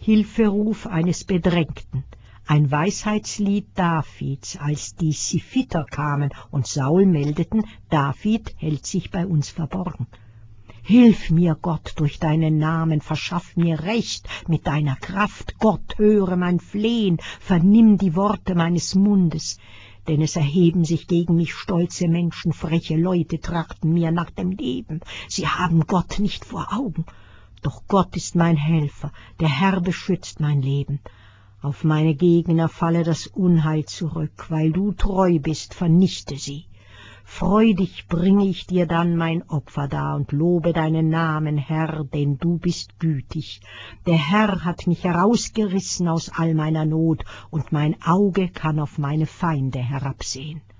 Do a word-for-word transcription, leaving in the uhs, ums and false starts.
Hilferuf eines Bedrängten, ein Weisheitslied Davids, als die Siphiter kamen und Saul meldeten, David hält sich bei uns verborgen. Hilf mir, Gott, durch deinen Namen, verschaff mir Recht mit deiner Kraft. Gott, höre mein Flehen, vernimm die Worte meines Mundes. Denn es erheben sich gegen mich stolze Menschen, freche Leute trachten mir nach dem Leben. Sie haben Gott nicht vor Augen. Doch Gott ist mein Helfer, der Herr beschützt mein Leben. Auf meine Gegner falle das Unheil zurück, weil du treu bist, vernichte sie. Freudig bringe ich dir dann mein Opfer dar und lobe deinen Namen, Herr, denn du bist gütig. Der Herr hat mich herausgerissen aus all meiner Not, und mein Auge kann auf meine Feinde herabsehen.